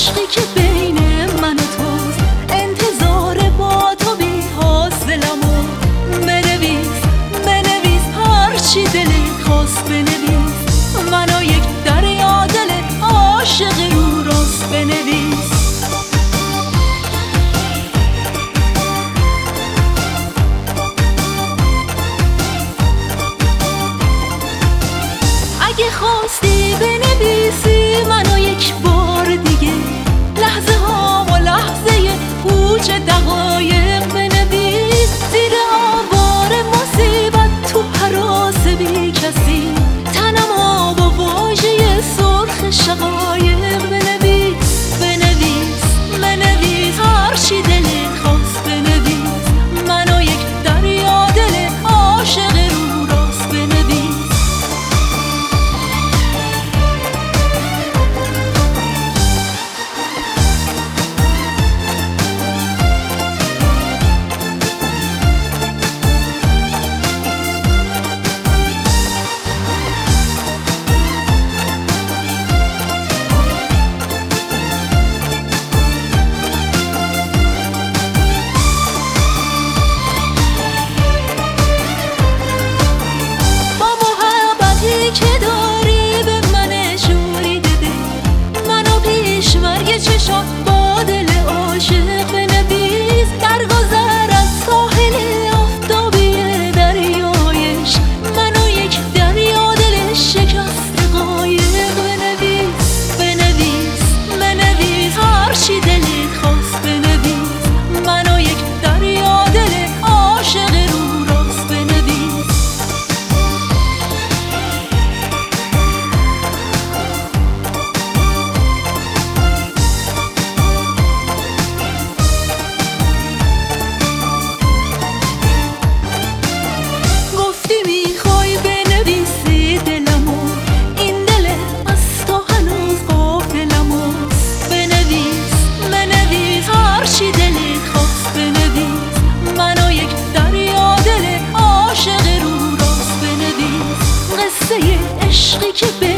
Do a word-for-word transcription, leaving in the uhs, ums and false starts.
عشقی که بین من و توست، انتظار با تو بی حاصلمو بنویس بنویس هرچی دلت خواست بنویس، منو یک دریا دل عاشق رو راست بنویس. اگه خواستی بنویسی منو یک بار دیگه، لحظه ها و لحظه پوچ دقایق بنویس، زیر آوار مصیبت تو هراس بی کسی، تنم آب و واژه سرخ شقایق بنویس بنویس بنویس هرچی دلت خواست بنویس، منو یک دریا دل عاشق رو راست بنویس. چشات با دل عاشق بنویس، درگذر از ساحل آفتابی دریایش، منو یک دریا دل شکسته قایق بنویس بنویس بنویس هرچی دلت خواست بنویس، منو یک دریا دل عاشق رو راست بنویس. عشقی که